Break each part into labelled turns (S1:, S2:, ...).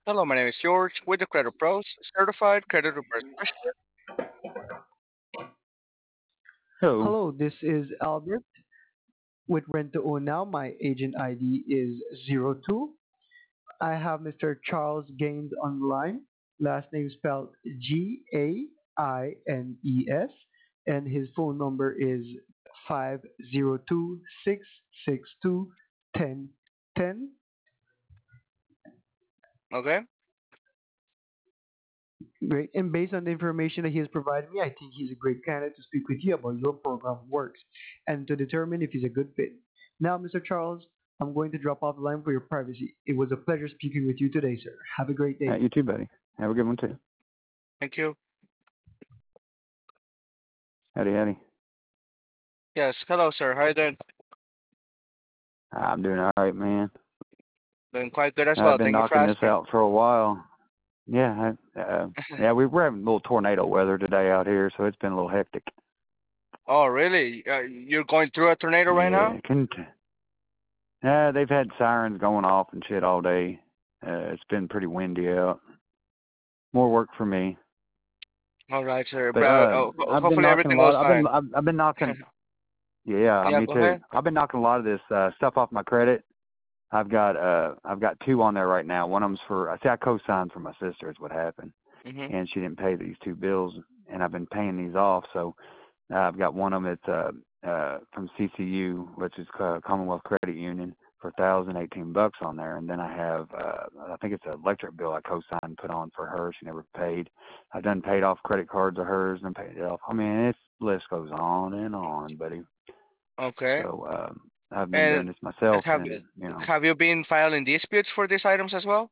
S1: Hello, my name is George with the Credit Pros, certified credit repair specialist.
S2: Hello.
S3: Hello, this is Albert with Rent to Own Now. My agent ID is 02. I have Mr. Charles Gaines on the line. Last name spelled Gaines, and his phone number is 502-662-1010.
S1: Okay.
S3: Great. And based on the information that he has provided me, I think he's a great candidate to speak with you about your program works and to determine if he's a good fit. Now, Mr. Charles, I'm going to drop off the line for your privacy. It was a pleasure speaking with you today, sir. Have a great day.
S2: You too, buddy. Have a good one too.
S1: Thank you.
S2: Howdy, howdy.
S1: Yes. Hello, sir. How are you doing?
S2: I'm doing all right, man.
S1: Doing quite good as
S2: I've
S1: well.
S2: been
S1: Thank you for
S2: knocking this
S1: asking.
S2: out for a while. Yeah, yeah, we're having a little tornado weather today out here, so it's been a little hectic.
S1: Oh, really? You're going through a tornado right now?
S2: Yeah, couldn't. They've had sirens going off and shit all day. It's been pretty windy out. More work for me.
S1: All right, sir.
S2: But
S1: But
S2: I've been
S1: hopefully
S2: knocking a
S1: everything
S2: lot.
S1: goes fine.
S2: I've been knocking. Yeah,
S1: Yeah,
S2: me
S1: go
S2: too.
S1: ahead.
S2: I've been knocking a lot of this stuff off my credit. I've got two on there right now. One of them's for I see I co-signed for my sister is what happened,
S1: Mm-hmm.
S2: and she didn't pay these two bills, and I've been paying these off. So I've got one of them that's from CCU, which is Commonwealth Credit Union, for $1,018 on there, and then I have I think it's an electric bill I co-signed and put on for her. She never paid. I've done paid off credit cards of hers and paid it off. I mean, this list goes on and on, buddy.
S1: Okay.
S2: So I've been
S1: And
S2: doing this myself,
S1: have
S2: and you know,
S1: have you been filing disputes for these items as well?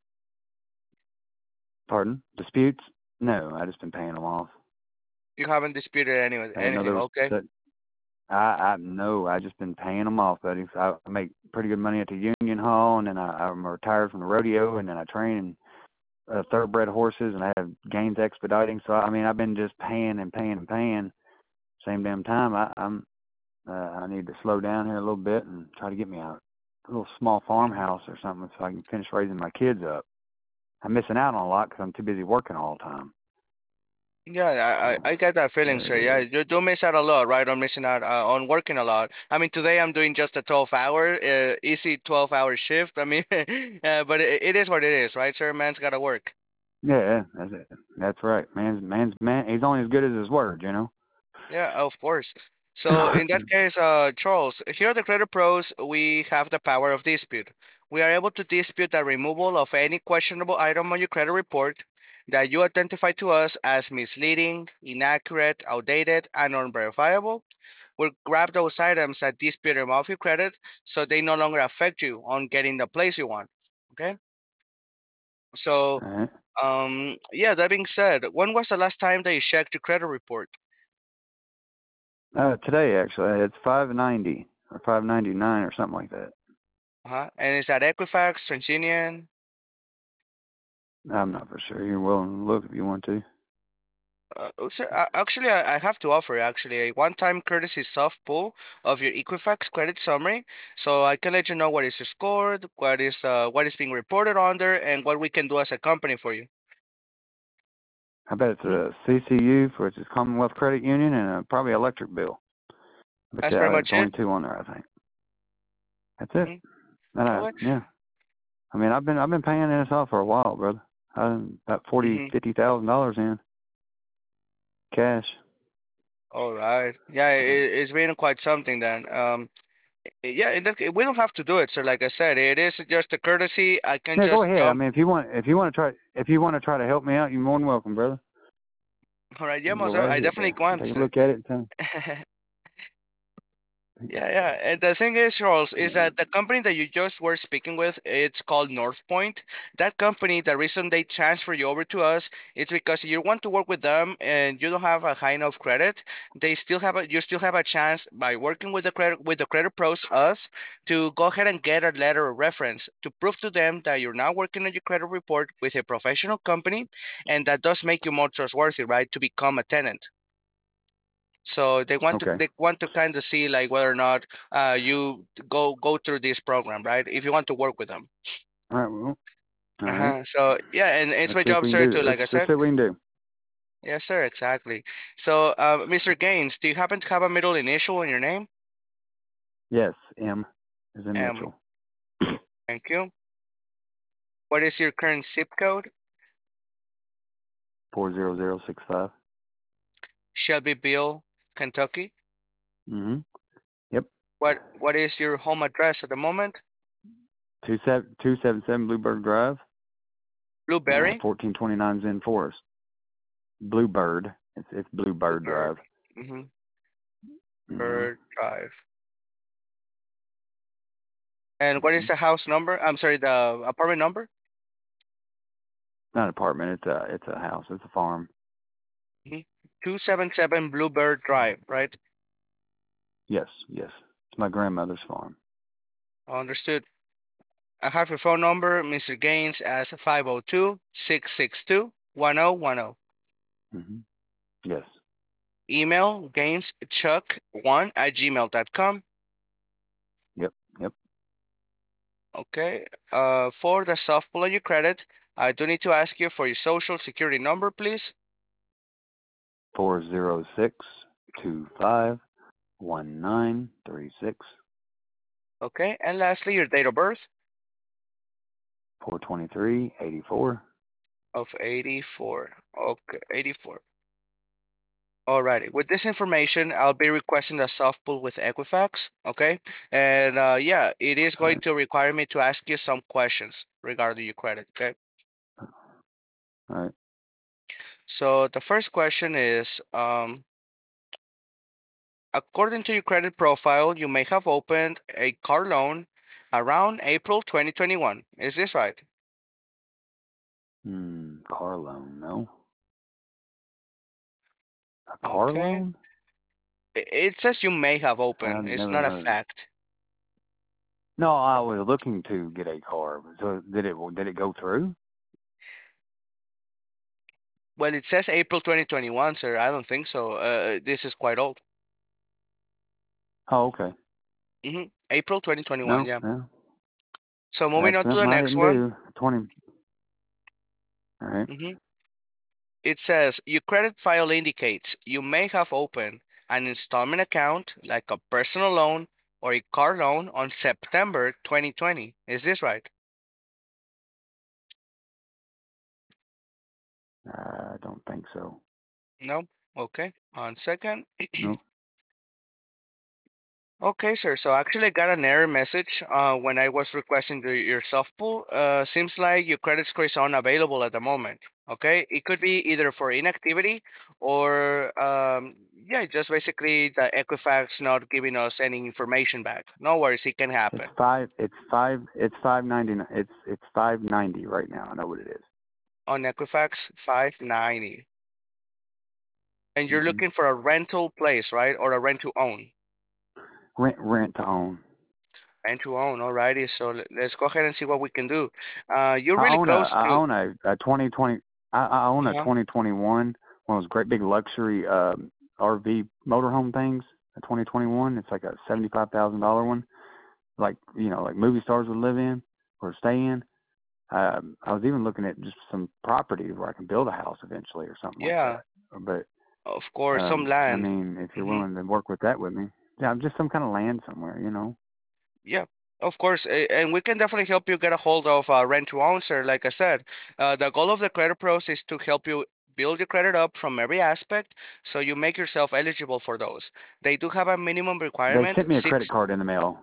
S2: pardon, disputes? No, I just been paying them off.
S1: You haven't disputed
S2: I didn't know
S1: anything.
S2: there was
S1: Okay.
S2: that. I no, I just been paying them off, buddy. So I make pretty good money at the Union Hall, and then I'm retired from the rodeo, and then I train thoroughbred horses, and I have Gaines Expediting. So I mean, I've been just paying and paying and paying. Same damn time. I need to slow down here a little bit and try to get me a little small farmhouse or something so I can finish raising my kids up. I'm missing out on a lot because I'm too busy working all the time.
S1: Yeah,
S2: So,
S1: I get that feeling, sir. Yeah,
S2: yeah.
S1: you do miss out a lot, right? On missing out on working a lot. I mean, today I'm doing just a 12-hour, easy 12-hour shift. I mean, but it is what it is, right, sir? Man's gotta work.
S2: Yeah, that's it. That's right. Man's man. He's only as good as his word, you know.
S1: Yeah, of course. So in that case, Charles, here at the Credit Pros, we have the power of dispute. We are able to dispute the removal of any questionable item on your credit report that you identify to us as misleading, inaccurate, outdated, and unverifiable. We'll grab those items that dispute them off your credit so they no longer affect you on getting the place you want. Okay? So,
S2: All right.
S1: yeah, that being said, when was the last time that you checked your credit report?
S2: Today actually, it's 590 or 599 or something like that.
S1: Uh-huh. And is that Equifax, TransUnion?
S2: I'm not for sure. You're willing to look if you want to.
S1: Sir, actually, I have to offer actually a one-time courtesy soft pull of your Equifax credit summary, so I can let you know what is scored, what is being reported under, and what we can do as a company for you.
S2: I bet it's
S1: Mhm.
S2: a CCU, which is Commonwealth Credit Union, and probably electric bill. But
S1: That's
S2: yeah,
S1: pretty
S2: there's
S1: much
S2: only
S1: it.
S2: two on there, I think. That's it.
S1: Hmm.
S2: And
S1: Okay.
S2: yeah. I mean, I've been paying this off for a while, brother. I'm about
S1: Hmm.
S2: $50,000 in cash.
S1: All right. Yeah, it's been quite something then. Yeah, we don't have to do it. So, like I said, it is just a courtesy. I can
S2: Yeah, go
S1: just
S2: ahead. I
S1: jump.
S2: mean, if you want to try to help me out, you're more than welcome, brother.
S1: All right. Yeah,
S2: You can go
S1: Mozart,
S2: right
S1: I
S2: ahead
S1: definitely
S2: there.
S1: want.
S2: Take a look at it and tell
S1: Yeah, yeah. And the thing is, Charles, is that the company that you just were speaking with, it's called North Point. That company, the reason they transfer you over to us is because you want to work with them and you don't have a high enough credit. You still have a chance by working with the credit pros, us, to go ahead and get a letter of reference to prove to them that you're now working on your credit report with a professional company, and that does make you more trustworthy, right, to become a tenant. So
S2: Okay.
S1: they want to kind of see like whether or not you go through this program, right? If you want to work with them.
S2: All right. Well. All right.
S1: So yeah, and it's
S2: Let's
S1: my
S2: see if
S1: job,
S2: we can
S1: sir,
S2: do
S1: to
S2: this.
S1: like I
S2: Let's
S1: said.
S2: see what we can do.
S1: Yes, sir, exactly. So, Mr. Gaines, do you happen to have a middle initial in your name?
S2: Yes, M is in
S1: Um,
S2: Mitchell.
S1: thank you. What is your current zip code?
S2: 40065.
S1: Shelbyville, Kentucky.
S2: Mm-hmm. Yep.
S1: What is your home address at the moment?
S2: 277 Bluebird Drive,
S1: Blueberry?
S2: 1429 Zen Forest. Bluebird. It's Bluebird
S1: Bluebird.
S2: Drive.
S1: Mm-hmm.
S2: Mm-hmm.
S1: Bird Drive. And what
S2: Mm-hmm.
S1: is the house number? I'm sorry, the apartment number?
S2: Not an apartment. It's a house. It's a farm.
S1: Mm-hmm. 277 Bluebird Drive, right?
S2: Yes, yes. It's my grandmother's farm.
S1: Understood. I have your phone number, Mr. Gaines, as 502-662-1010.
S2: Mm-hmm. Yes.
S1: Email gaineschuck1@gmail.com.
S2: Yep. Yep.
S1: Okay. For the soft pull on your credit, I do need to ask you for your social security number, please.
S2: 406251936.
S1: Okay. And lastly, your date of birth
S2: 42384.
S1: of 84. Okay, 84. Alrighty. With this information, I'll be requesting a soft pull with Equifax. Okay. And yeah, it is
S2: All
S1: going
S2: right.
S1: to require me to ask you some questions regarding your credit. Okay.
S2: All right.
S1: So the first question is, according to your credit profile, you may have opened a car loan around April 2021. Is this right?
S2: Car loan, no. A car
S1: Okay.
S2: loan?
S1: It says you may have
S2: I've
S1: opened. It's
S2: never
S1: not a
S2: heard of it.
S1: fact.
S2: No, I was looking to get a car. So did it go through?
S1: Well, it says April 2021, sir. I don't think so. This is quite old.
S2: Oh, okay.
S1: April 2021,
S2: No,
S1: yeah.
S2: no.
S1: So moving
S2: That's
S1: on to the
S2: something I
S1: next
S2: didn't
S1: one.
S2: do. 20. All right.
S1: hmm It says your credit file indicates you may have opened an installment account like a personal loan or a car loan on September 2020. Is this right?
S2: I don't think so.
S1: No? Okay. 1 second.
S2: No.
S1: Okay, sir. So actually, I got an error message when I was requesting your soft pull. Seems like your credit score is unavailable at the moment. Okay, it could be either for inactivity or yeah, just basically the Equifax not giving us any information back. No worries, it can
S2: It's
S1: happen.
S2: five. It's 590. It's 590 right now. I know what it is.
S1: On Equifax 590, and you're
S2: Mm-hmm.
S1: looking for a rental place, right, or a rent to own?
S2: Rent to own.
S1: Rent to own, alrighty. So let's go ahead and see what we can do. You're
S2: I
S1: really
S2: own a
S1: close
S2: I
S1: to.
S2: own a 2020. I own a
S1: Uh-huh.
S2: 2021, one of those great big luxury RV motorhome things. A 2021. It's like a $75,000 one, like like movie stars would live in or stay in. I was even looking at just some property where I can build a house eventually or something like
S1: Yeah,
S2: that. But
S1: of course, some
S2: I
S1: land.
S2: mean, if you're
S1: hmm
S2: willing to work with that with me, yeah, just some kind of land somewhere.
S1: Yeah, of course. And we can definitely help you get a hold of rent to own, sir. Like I said, the goal of the credit pros is to help you build your credit up from every aspect so you make yourself eligible for those. They do have a minimum
S2: They
S1: requirement,
S2: sent me a credit
S1: six.
S2: card in the mail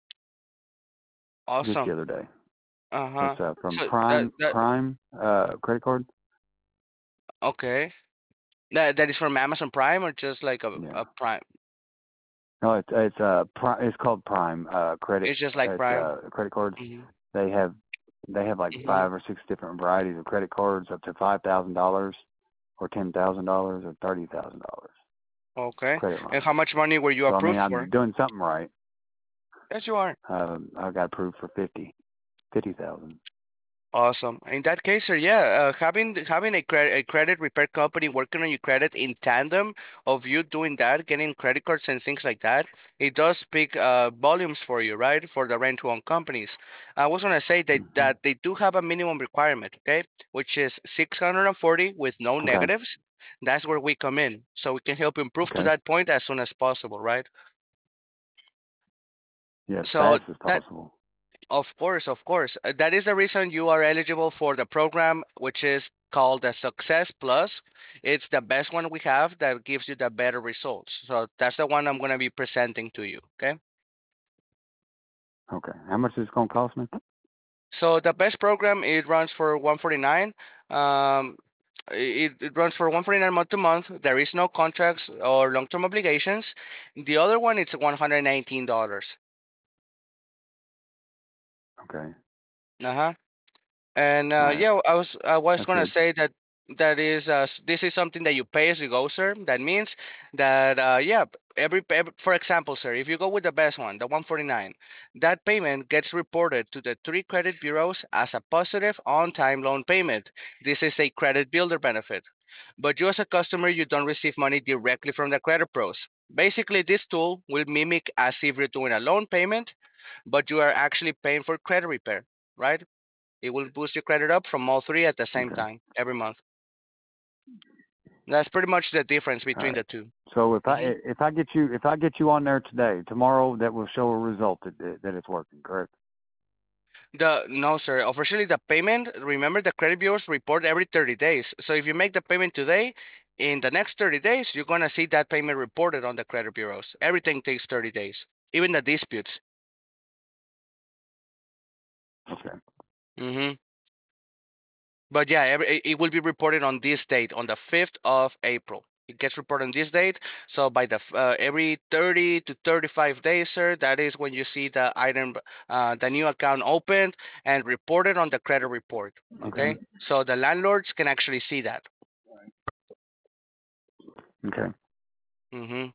S2: just the
S1: Awesome.
S2: other day.
S1: Uh-huh.
S2: It's from
S1: So that
S2: Prime credit card.
S1: okay. That is from Amazon Prime or just like
S2: Yeah.
S1: a Prime?
S2: No, it's called Prime credit.
S1: It's just like
S2: It's
S1: Prime.
S2: credit cards.
S1: hmm
S2: They have like
S1: hmm
S2: 5 or 6 different varieties of credit cards, up to $5,000 or $10,000 or $30,000
S1: Okay.
S2: credit
S1: And
S2: line.
S1: how much money were you
S2: So I mean,
S1: approved
S2: I'm
S1: for?
S2: doing something right.
S1: Yes, you are.
S2: I got approved for 50,000.
S1: Awesome. In that case, sir, yeah, having a credit repair company working on your credit in tandem of you doing that, getting credit cards and things like that, it does speak volumes for you, right? For the rent-to-own companies. I was gonna say that
S2: Hmm.
S1: they do have a minimum requirement, okay, which is 640 with no
S2: Okay.
S1: negatives. That's where we come in, so we can help improve to
S2: Okay.
S1: that point as soon as possible, right?
S2: Yeah, as
S1: So
S2: fast as
S1: that
S2: possible.
S1: Of course, of course. That is the reason you are eligible for the program, which is called the Success Plus. It's the best one we have that gives you the better results. So that's the one I'm going to be presenting to you. Okay.
S2: Okay. How much is it gonna cost me?
S1: So the best program, it runs for 149. Um, it runs for 149 month to month. There is no contracts or long-term obligations. The other one, it's $119.
S2: Okay.
S1: Uh-huh. And
S2: All right.
S1: yeah, I was
S2: That's
S1: gonna
S2: good.
S1: say that this is something that you pay as you go, sir. That means that yeah, every for example, sir, if you go with the best one, the 149, that payment gets reported to the three credit bureaus as a positive on-time loan payment. This is a credit builder benefit. But you as a customer, you don't receive money directly from the credit pros. Basically, this tool will mimic as if you're doing a loan payment, but you are actually paying for credit repair, right? It will boost your credit up from all three at the same
S2: Okay.
S1: time every month. That's pretty much the difference
S2: All
S1: between
S2: right.
S1: the two.
S2: So
S1: hmm
S2: if I get you on there today, tomorrow that will show a result that it's working, correct?
S1: The no, sir. Officially, the payment. Remember, the credit bureaus report every 30 days. So if you make the payment today, in the next 30 days, you're gonna see that payment reported on the credit bureaus. Everything takes 30 days, even the disputes.
S2: Okay.
S1: hmm But yeah, it will be reported on this date, on the 5th of April. It gets reported on this date. So by every 30 to 35 days, sir, that is when you see the item, the new account opened and reported on the credit report.
S2: Okay.
S1: Okay. So the landlords can actually see that.
S2: Okay.
S1: hmm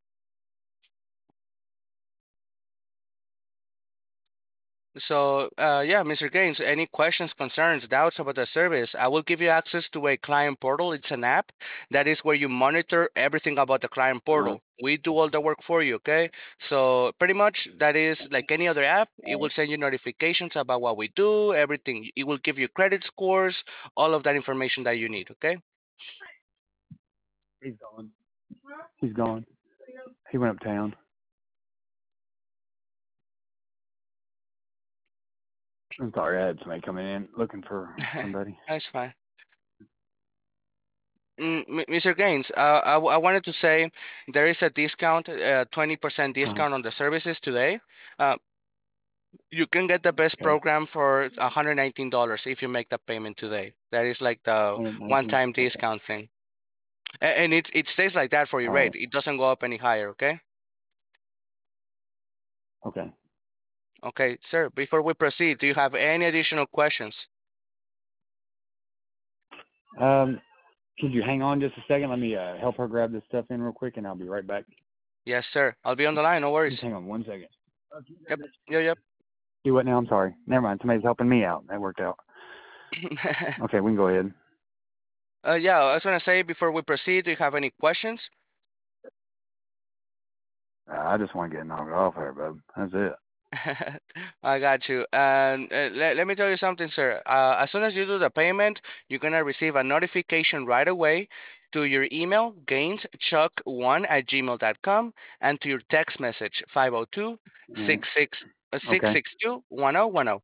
S1: So, yeah, Mr. Gaines, any questions, concerns, doubts about the service? I will give you access to a client portal. It's an app that is where you monitor everything about the client
S2: Uh-huh.
S1: portal. We do all the work for you, okay? So, pretty much that is like any other app. It will send you notifications about what we do, everything. It will give you credit scores, all of that information that you need, okay?
S2: He's gone. He's gone. He went uptown. I'm sorry, I had somebody coming in looking for somebody.
S1: That's fine. Mr. Gaines, I wanted to say there is a discount, 20%
S2: Uh-huh.
S1: discount on the services today. Uh, You can get the best
S2: Okay.
S1: program for $119 if you make the payment today. That is like the
S2: 119.
S1: one-time
S2: Okay.
S1: discount thing. And it stays like that for your
S2: All right.
S1: rate. It doesn't go up any higher, okay?
S2: Okay.
S1: Okay, sir, before we proceed, do you have any additional questions?
S2: Um, could you hang on just a second? Let me help her grab this stuff in real quick, and I'll be right back.
S1: Yes, sir. I'll be on the line, no
S2: Just
S1: worries.
S2: hang on 1 second.
S1: Yep, yep,
S2: Do what now? I'm sorry. Never mind. Somebody's helping me out. That worked out.
S1: yep.
S2: Okay, we can go ahead.
S1: Yeah, I was gonna say before we proceed, do you have any questions?
S2: I just want to get knocked off here, bub. That's it.
S1: I got you. And let me tell you something, sir. As soon as you do the payment, you're gonna receive a notification right away to your email, gainschuck1@gmail.com, and to your text message, 502
S2: All right.
S1: 66
S2: Okay.
S1: 662 1010.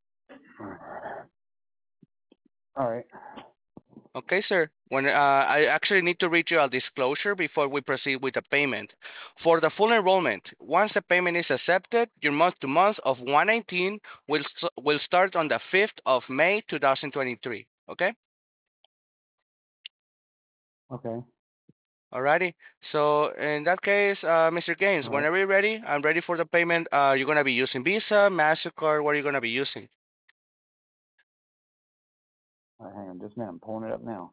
S2: All right.
S1: Okay, sir. When I actually need to read you a disclosure before we proceed with the payment. For the full enrollment, once the payment is accepted, your month to month of 119 will start on the 5th of May 2023. Okay?
S2: Okay.
S1: Alrighty. So in that case, Mr. Gaines,
S2: All right.
S1: whenever you're ready, I'm ready for the payment. You're gonna be using Visa, MasterCard, what are you gonna be using?
S2: All right. Hang on just a minute. I'm pulling it up now.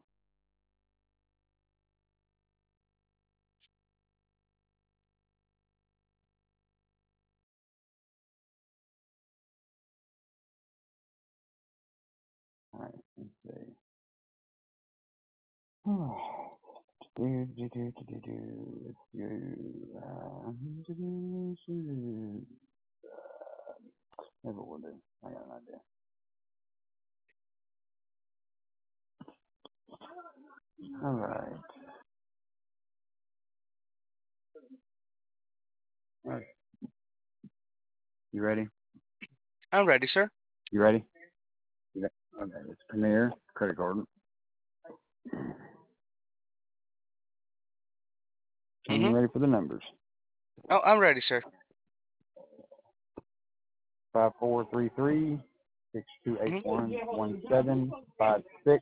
S2: All right, let's see. Let's do. Never will do. I got an idea. All right. All right. You ready?
S1: I'm ready, sir.
S2: You ready? Okay. It's Premier credit card. And
S1: Mm-hmm.
S2: you ready for the numbers?
S1: Oh, I'm ready, sir.
S2: 5433
S1: Mm-hmm.
S2: 6281 1756.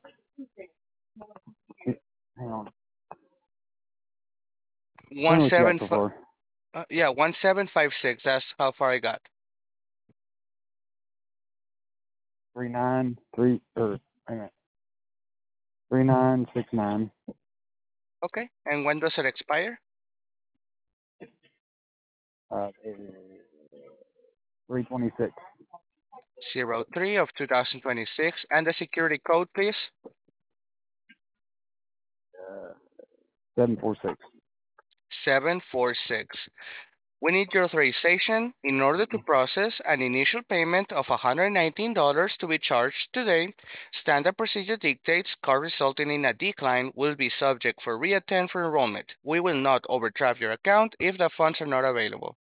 S2: Hang on. Tell
S1: One
S2: me what you got
S1: seven
S2: so
S1: five.
S2: far.
S1: Yeah, 1756. That's how far I got.
S2: 393 or hang on. 3969.
S1: Okay. And when does it expire?
S2: 326.
S1: 03 of 2026. And the security code, please.
S2: 746.
S1: 746. We need your authorization in order to process an initial payment of $119 to be charged today. Standard procedure dictates card resulting in a decline will be subject for reattend for enrollment. We will not overdraft your account if the funds are not available.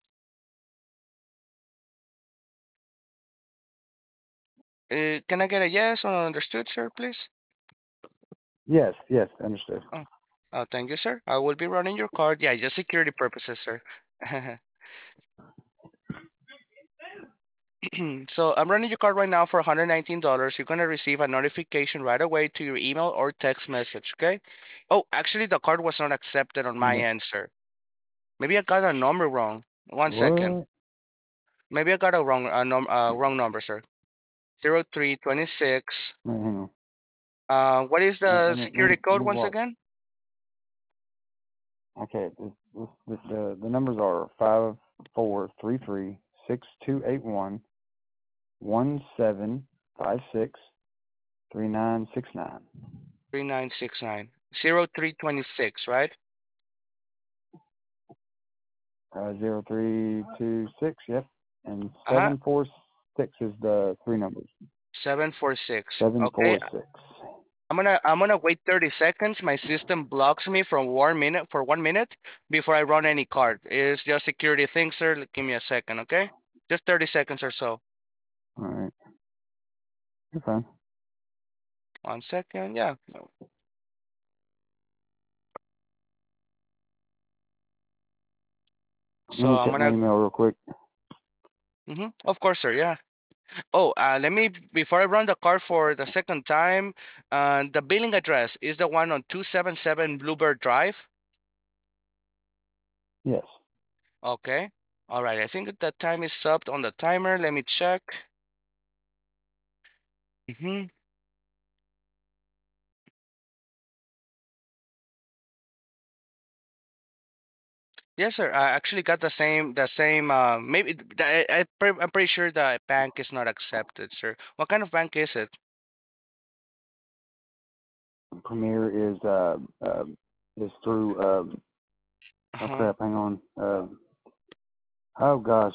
S1: Can I get a yes or understood, sir, please?
S2: Yes, yes, understood.
S1: Oh, thank you, sir. I will be running your card. Yeah, just security purposes, sir. So I'm running your card right now for $119. You're gonna receive a notification right away to your email or text message, okay? Oh, actually, the card was not accepted on my
S2: Okay.
S1: end, sir. Maybe I got a number wrong. One second.
S2: What?
S1: Maybe I got a wrong number, sir. 0326.
S2: Wait, hang on.
S1: What is
S2: Let,
S1: the
S2: let me let
S1: security
S2: me let
S1: code
S2: me
S1: once
S2: walk.
S1: again?
S2: Okay, the numbers are 5433 6281 1756 3969.
S1: 3969. 0326, right?
S2: 0326. Yep, and
S1: Uh-huh.
S2: 746 is the three numbers.
S1: 746. Okay,
S2: 746.
S1: I'm gonna wait 30 seconds. My system blocks me from 1 minute for 1 minute before I run any card. It's just security thing, sir. Give me a second, okay? Just 30 seconds or so.
S2: All right, you're fine.
S1: 1 second, yeah.
S2: Let
S1: So
S2: me
S1: I'm
S2: check my
S1: gonna.
S2: email real quick.
S1: Of course, sir. Yeah. Oh, let me before I run the card for the second time. The billing address is the one on 277 Bluebird Drive.
S2: Yes.
S1: Okay. All right. I think the time is up on the timer. Let me check. Mm-hmm. Yes, sir. I actually got the same. Maybe I'm pretty sure the bank is not accepted, sir. What kind of bank is it?
S2: Premier is through oh
S1: Uh-huh.
S2: crap, hang on. Oh gosh.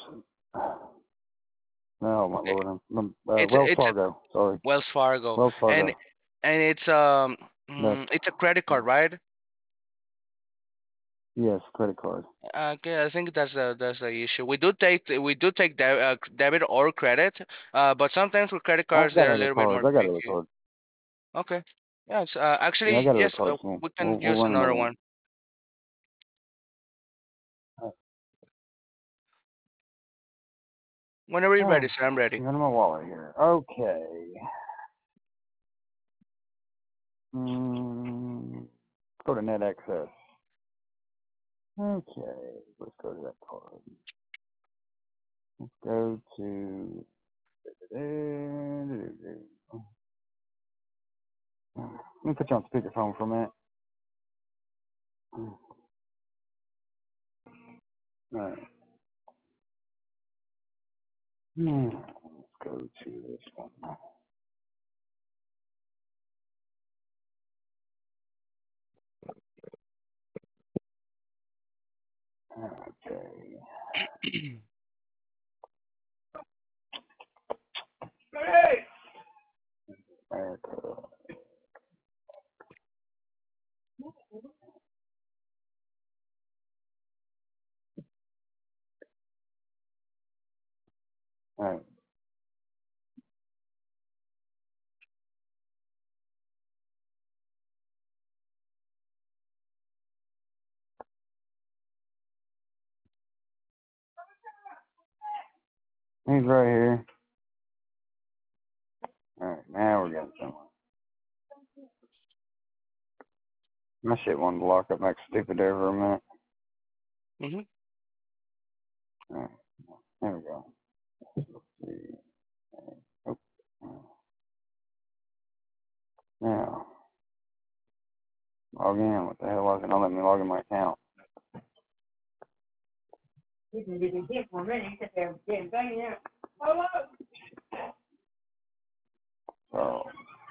S2: Oh my
S1: I-
S2: lord.
S1: It's
S2: Wells
S1: it's
S2: Fargo. Sorry.
S1: Wells Fargo,
S2: Wells
S1: and
S2: Fargo.
S1: it's
S2: That's
S1: it's a credit card, right?
S2: yes, credit card.
S1: Okay, I think that's the issue. We do take debit or credit, but sometimes with credit
S2: I
S1: cards
S2: got
S1: they're a
S2: other
S1: little bit
S2: cards.
S1: more
S2: I got other
S1: picky.
S2: cards.
S1: Okay. Yes.
S2: Yeah, I
S1: Actually,
S2: got other
S1: yes.
S2: cards.
S1: We can
S2: We'll
S1: use
S2: run
S1: another
S2: another one.
S1: one. Whenever you're ready,
S2: Oh,
S1: sir. I'm ready.
S2: got my wallet here. Okay. Mm, go to net access. Okay, let's go to that card. Let's go to. Let me put you on speakerphone for a minute. All right. Let's go to this one. America. All right. He's right here. All right. Now we're getting somewhere. My shit wanted to lock up like stupid there for a minute.
S1: Mm-hmm.
S2: All right. There we go. Let's see. Oh. Now, log in. What the hell was it? Don't let me log in my account. So,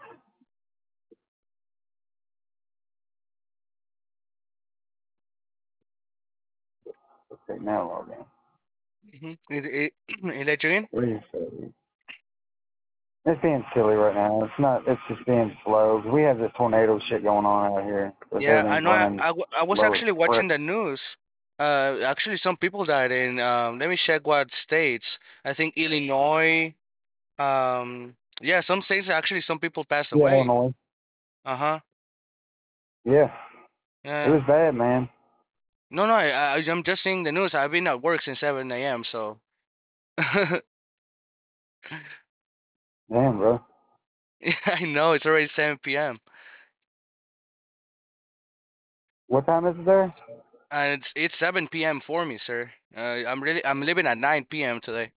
S2: okay, now log in.
S1: Mm-hmm. It let you in?
S2: What do you say? It's being silly right now. It's not. It's just being slow. We have this tornado shit going on out here. So
S1: Yeah, I
S2: everything's
S1: know.
S2: running
S1: I was
S2: slow as
S1: actually
S2: frick.
S1: watching the news. Actually, some people died in. Let me check what states. I think Illinois. Yeah, some states actually some people passed
S2: Yeah,
S1: away.
S2: Illinois.
S1: Uh-huh.
S2: Yeah, it
S1: Yeah.
S2: was bad, man.
S1: No, no. I'm just seeing the news. I've been at work since 7 a.m. So.
S2: Damn, bro.
S1: Yeah, I know it's already 7 p.m.
S2: What time is it there?
S1: And it's 7 p.m. for me, sir. I'm living at 9 p.m. today.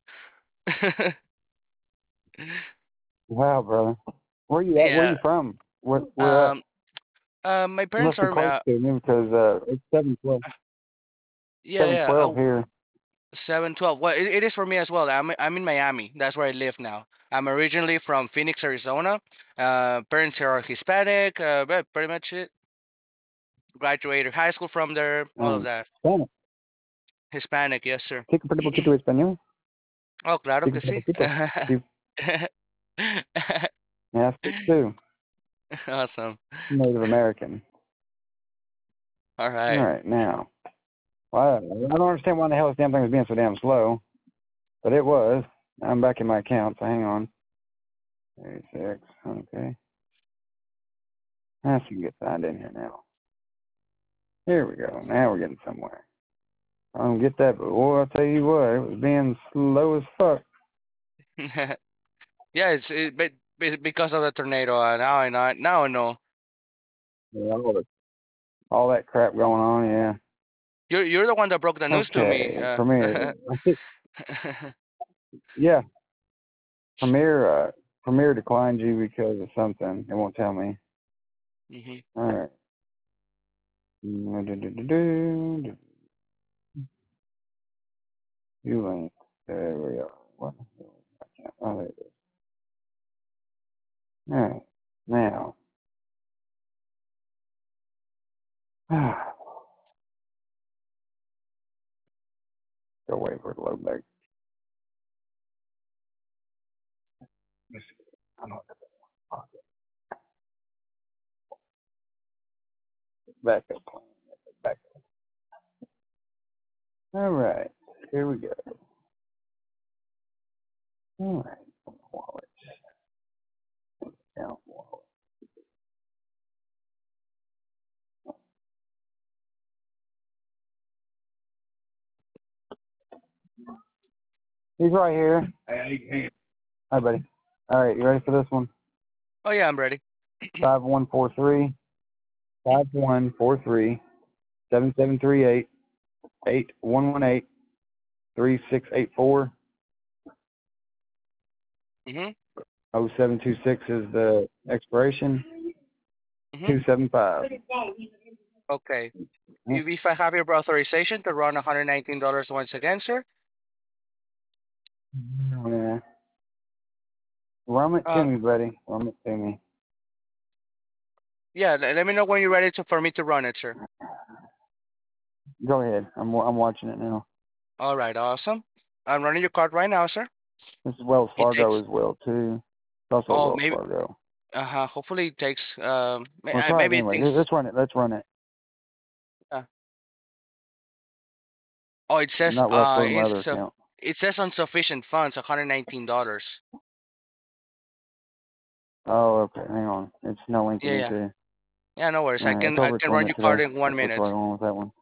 S2: Wow, brother. Where you at? Where
S1: Yeah.
S2: you from? Where at?
S1: Um. My
S2: You
S1: parents
S2: must be
S1: are.
S2: close to me because it's 7:12.
S1: Yeah,
S2: Seven
S1: yeah.
S2: twelve here.
S1: 7:12. Well, it is for me as well. I'm in Miami. That's where I live now. I'm originally from Phoenix, Arizona. Parents here are Hispanic. But pretty much it. Graduated high school from there. All of that.
S2: Hispanic.
S1: Hispanic, yes, sir.
S2: Sí, un poquito español.
S1: Oh, claro
S2: Sí,
S1: que
S2: un
S1: sí.
S2: poquito. Sí. Yeah, I speak too.
S1: Awesome.
S2: Native American.
S1: All
S2: All
S1: right.
S2: right, now. Well, I don't understand why the hell this damn thing was being so damn slow, but it was. I'm back in my account, so hang on. 36. Okay. Now she can get signed in here now. Here we go. Now we're getting somewhere. I don't get that, but boy, I'll tell you what, it was being slow as fuck.
S1: Yeah, because of the tornado. Now I know. Now I know.
S2: Yeah, all that crap going on, yeah.
S1: You're the one that broke the news to me.
S2: Okay, Premier. Yeah, Premier declined you because of something. It won't tell me.
S1: Mhm.
S2: All right. You link. There we are. What? I can't. Oh, there it is. All right. Now. Go wait for it to load back. I'm not back up. Back up. All right. Here we go. All right. Wallet. Down wallet. He's right here. Hi, buddy. All right. You ready for this one?
S1: Oh yeah, I'm ready.
S2: 5143 5143 7738 8118 3684
S1: Mhm.
S2: 0726 is the expiration.
S1: Mhm.
S2: 275.
S1: Okay. If I have your authorization to run $119 once again, sir.
S2: Yeah. Rum it to
S1: Uh,
S2: me, buddy. Rum it to me.
S1: yeah. Let me know when you're ready for me to run it, sir.
S2: Go ahead. I'm watching it now.
S1: All right, awesome. I'm running your card right now, sir.
S2: This is Wells
S1: It
S2: Fargo
S1: takes.
S2: as well too. It's also
S1: Oh,
S2: Wells
S1: maybe.
S2: Fargo.
S1: Hopefully it takes.
S2: We'll try it
S1: Maybe it
S2: anyway.
S1: thinks.
S2: Let's run it. Let's run it.
S1: Uh, oh, it says.
S2: Not let's go to my other account.
S1: It says insufficient funds, $119.
S2: Oh, okay. Hang on. It's no linking
S1: Yeah,
S2: me
S1: yeah,
S2: to.
S1: yeah. No worries.
S2: All right. It's
S1: I
S2: over its
S1: can run
S2: limit
S1: your card
S2: today.
S1: in one
S2: That's why I
S1: minute.
S2: went with that one.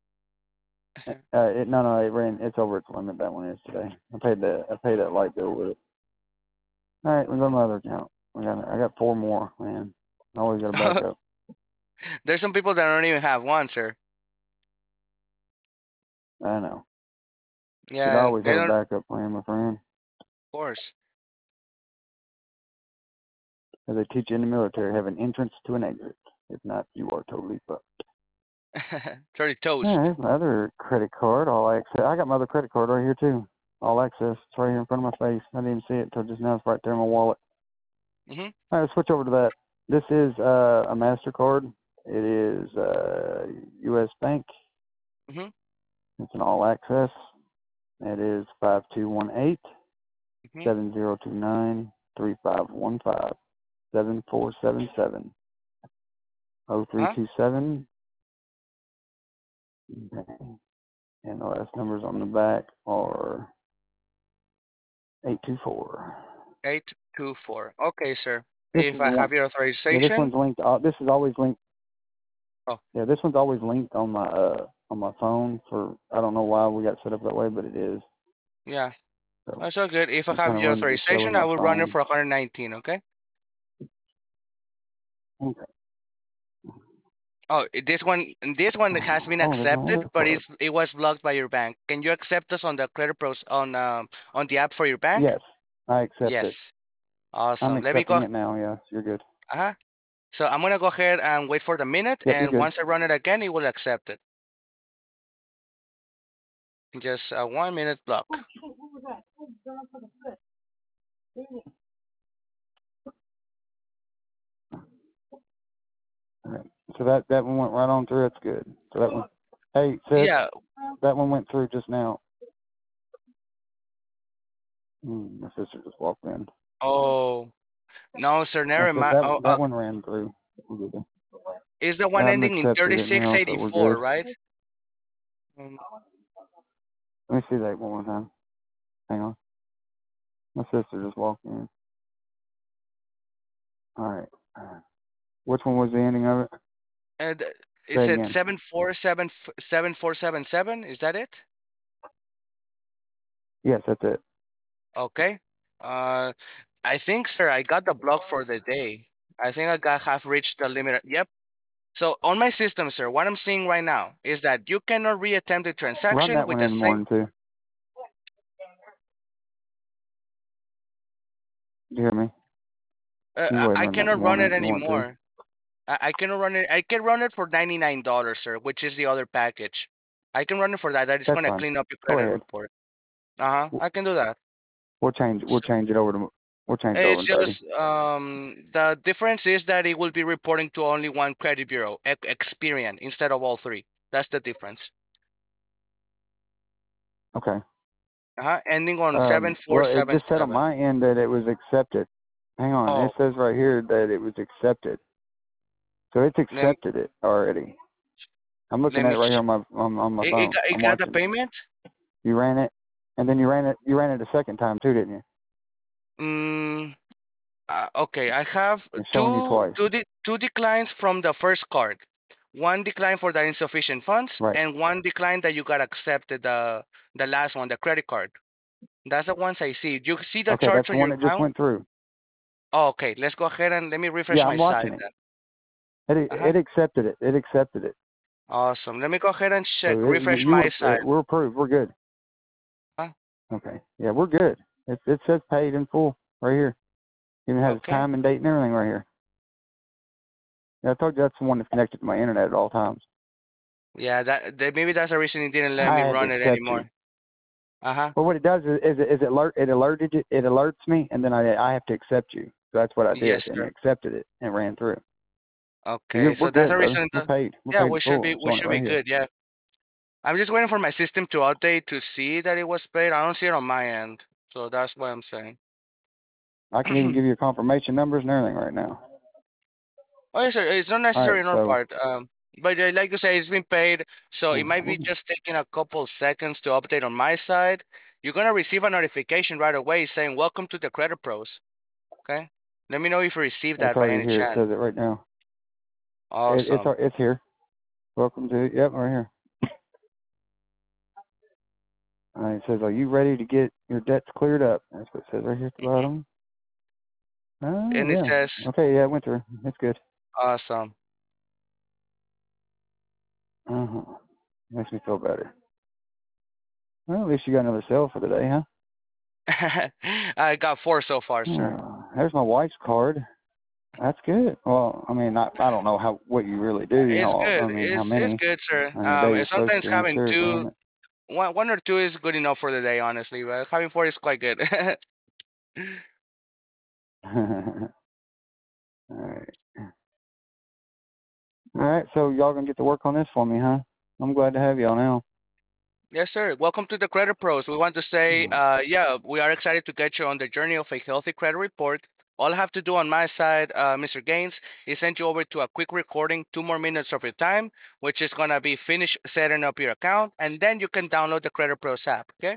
S2: No, it ran. It's over its limit. That one is today. I paid that light bill with it. All right, we go to my other account. I got four more, man. I always got to back up.
S1: There's some people that don't even have one, sir.
S2: I know. Should
S1: Yeah,
S2: always
S1: they
S2: have a
S1: don't. Of
S2: backup plan, my friend.
S1: course.
S2: As they teach you in the military, have an entrance to an exit. If not, you are totally fucked.
S1: 30
S2: Yeah,
S1: toast.
S2: here's my other credit card, all access. I got my other credit card right here too. All access. It's right here in front of my face. I didn't even see it until just now. It's right there in my wallet.
S1: Mm-hmm.
S2: All right, let's switch over to that. This is a MasterCard. It is U.S. Bank.
S1: Mm-hmm.
S2: It's an all access. It is 5218
S1: Mm-hmm.
S2: 7029 3515 7477
S1: Huh?
S2: 0327. Okay. And the last numbers on the back are 824.
S1: 824. Okay, sir.
S2: This
S1: If
S2: is the
S1: I
S2: one.
S1: have your
S2: Yeah, this
S1: authorization.
S2: one's linked. This is always linked.
S1: Oh,
S2: Yeah, this one's always linked on my phone. For I don't know why we got set up that way, but it is.
S1: yeah.
S2: So
S1: That's all good. If I
S2: it
S1: have
S2: kind of
S1: your
S2: runs the show with
S1: authorization, I
S2: my
S1: will run it
S2: phone.
S1: for 119, okay?
S2: Okay.
S1: Oh, this one has been
S2: Oh, there's my
S1: accepted,
S2: other
S1: but
S2: card.
S1: it was blocked by your bank. Can you accept us on the credit pros on the app for your bank?
S2: Yes, I accept it.
S1: Yes.
S2: I'm
S1: Awesome. Let me
S2: accepting
S1: go.
S2: it now. Yes, you're good.
S1: Uh-huh. So I'm gonna go ahead and wait for the minute,
S2: Yep, you're
S1: and
S2: good.
S1: once I run it again, it will accept it. Just a 1 minute block.
S2: All right. So that one went right on through. That's good. So that one. Hey, sis,
S1: Yeah.
S2: that one went through just now. My sister just walked in.
S1: Oh no, sir.
S2: I
S1: Never
S2: said
S1: mind.
S2: that
S1: Oh,
S2: that one ran through.
S1: is the one
S2: I'm
S1: ending in
S2: accepted it now, so we're
S1: 3684,
S2: good.
S1: right? Mm,
S2: Let me see that one more time. Hang on. My sister just walked in. All right. Which one was the ending of it?
S1: And
S2: Say
S1: is
S2: it
S1: it
S2: again.
S1: 7477? Is that it?
S2: Yes, that's it.
S1: Okay. Uh, I think, sir, I got the block for the day. I think have reached the limit. Yep. So on my system, sir, what I'm seeing right now is that you cannot reattempt the
S2: Run
S1: transaction
S2: that
S1: with
S2: one
S1: the
S2: in the
S1: same.
S2: morning too. Do you hear me? You go ahead and
S1: I
S2: run that in the
S1: cannot run
S2: morning
S1: it
S2: if you want to.
S1: anymore. I cannot run it. I can run it for $99, sir, which is the other package. I can run it for that. That is
S2: That's
S1: gonna
S2: fine.
S1: clean up your
S2: Go
S1: credit
S2: ahead.
S1: report. Uh-huh. I can do that.
S2: We'll
S1: So
S2: change it over to we'll change it over
S1: it's
S2: in 30.
S1: just the difference is that it will be reporting to only one credit bureau, Experian, instead of all three. That's the difference.
S2: Okay.
S1: Ending on seven four
S2: Well, it
S1: seven
S2: just said on
S1: seven.
S2: my end that it was accepted. Hang on.
S1: Oh,
S2: It says right here that it was accepted. So it's
S1: let,
S2: accepted it already. I'm looking
S1: let
S2: at
S1: me.
S2: it right here on my phone.
S1: It
S2: I'm
S1: got the
S2: watching it.
S1: payment.
S2: You ran it, and then you ran it a second time too, didn't you?
S1: Mm, okay, I have
S2: It's showing you twice.
S1: two declines from the first card. One decline for the insufficient funds,
S2: Right.
S1: and one decline that you got accepted the last one, the credit card. That's the ones I see. You see the
S2: Okay, that's
S1: charts
S2: the
S1: on
S2: one
S1: your
S2: that just
S1: account?
S2: went through.
S1: Oh, okay, let's go ahead and let me refresh
S2: Yeah,
S1: my
S2: I'm watching
S1: site
S2: it.
S1: then.
S2: It accepted it. It accepted it.
S1: Awesome. Let me go ahead and
S2: So
S1: check, refresh
S2: you
S1: my
S2: were
S1: site.
S2: we're approved. We're good.
S1: Huh?
S2: Okay. Yeah, we're good. It says paid in full right here. Even has
S1: Okay.
S2: time and date and everything right here. Yeah, I told you that's the one that's connected to my internet at all times.
S1: Yeah, maybe that's the reason it didn't let
S2: I
S1: me
S2: had to
S1: run it
S2: accept you.
S1: anymore. Uh-huh.
S2: Well, what it does is it alerted you, it alerts me, and then I have to accept you. So that's what I did,
S1: Yes,
S2: and it
S1: sir.
S2: accepted it and ran through. So
S1: Okay,
S2: we're
S1: so that's
S2: good,
S1: the
S2: brother.
S1: reason.
S2: We're paid. We're
S1: Yeah,
S2: paid in full. I'm
S1: we
S2: showing it
S1: should be
S2: right here.
S1: good. Yeah. I'm just waiting for my system to update to see that it was paid. I don't see it on my end, so that's what I'm saying.
S2: I can even give you confirmation numbers and everything right now.
S1: Oh, yes, sir. It's not
S2: All
S1: necessary
S2: right,
S1: on our
S2: so
S1: part. But like you say, it's been paid, so it might be just taking a couple seconds to update on my side. You're gonna receive a notification right away saying "Welcome to the Credit Pros." Okay. Let me know if you received
S2: it's
S1: that by
S2: already
S1: any
S2: here. It
S1: chance.
S2: says it right now.
S1: Awesome.
S2: It's here. Welcome to yep, right here. It says, "Are you ready to get your debts cleared up?" That's what it says right here at the
S1: Hmm.
S2: bottom. Oh
S1: And it
S2: yeah.
S1: says,
S2: Okay, yeah, it went through. It's good.
S1: "Awesome."
S2: Uh-huh. Makes me feel better. Well, at least you got another sale for the day, huh?
S1: I got 4 so far, sir.
S2: There's my wife's card. That's good. Well, I mean, I don't know what you really do. You
S1: It's
S2: know,
S1: good.
S2: I mean, how
S1: It's
S2: many
S1: good, sir.
S2: on your day
S1: And
S2: you're supposed
S1: sometimes
S2: to? I'm
S1: having
S2: sure it's
S1: two,
S2: limit.
S1: one or two is good enough for the day, honestly. But having 4 is quite good.
S2: All right. All right. So y'all gonna get to work on this for me, huh? I'm glad to have y'all now.
S1: Yes, sir. Welcome to the Credit Pros. We want to say, yeah, we are excited to get you on the journey of a healthy credit report. All I have to do on my side, Mr. Gaines, is send you over to a quick recording, 2 more minutes of your time, which is gonna be finished setting up your account, and then you can download the Credit Pros app. Okay.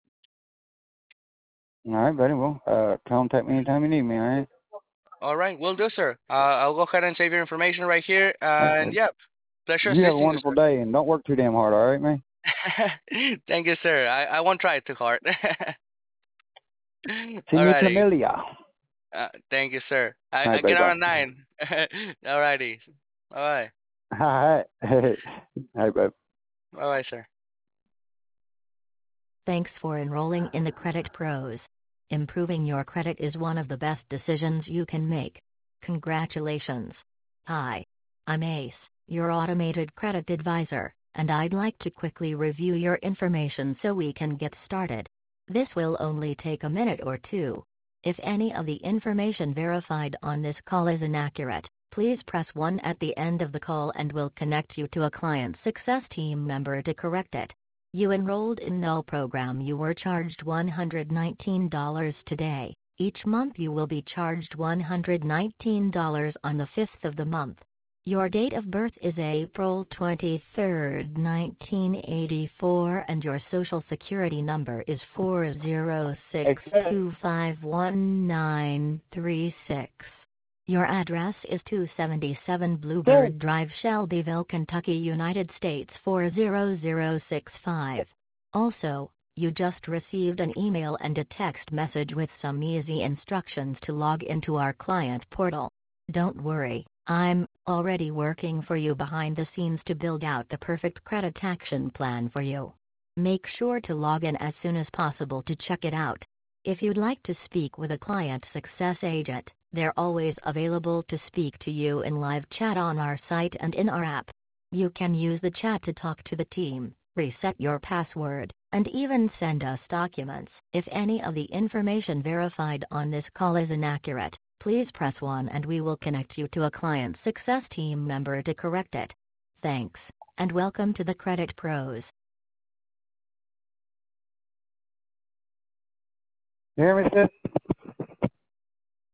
S2: All right, buddy. Well, contact me anytime you need me. All right.
S1: All right, will do, sir. I'll go ahead and save your information right here.
S2: All right,
S1: And
S2: buddy.
S1: yeah, pleasure
S2: You have a
S1: assisting you,
S2: wonderful day, and don't work too damn hard. All right, man.
S1: Thank you, sir. I won't try too hard.
S2: Senior
S1: Alrighty.
S2: Camellia.
S1: Thank you, sir.
S2: All
S1: I
S2: right, buddy.
S1: get out
S2: Bye.
S1: at 9. Alrighty. Bye
S2: All right. All right, bye.
S1: bye. Bye bye, sir.
S4: Thanks for enrolling in the Credit Pros. Improving your credit is one of the best decisions you can make. Congratulations. Hi. I'm Ace, your automated credit advisor, and I'd like to quickly review your information so we can get started. This will only take a minute or two. If any of the information verified on this call is inaccurate, please press 1 at the end of the call and we'll connect you to a client success team member to correct it. You enrolled in no program. You were charged $119 today. Each month you will be charged $119 on the 5th of the month. Your date of birth is April 23rd, 1984, and your social security number is 406251936. Your address is 277
S2: Good.
S4: Bluebird Drive, Shelbyville, Kentucky, United States 40065. Also, you just received an email and a text message with some easy instructions to log into our client portal. Don't worry, I'm already working for you behind the scenes to build out the perfect credit action plan for you. Make sure to log in as soon as possible to check it out. If you'd like to speak with a client success agent, they're always available to speak to you in live chat on our site and in our app. You can use the chat to talk to the team, reset your password, and even send us documents. If any of the information verified on this call is inaccurate, please press 1 and we will connect you to a client success team member to correct it. Thanks, and welcome to the Credit Pros.
S2: You hear me, sis?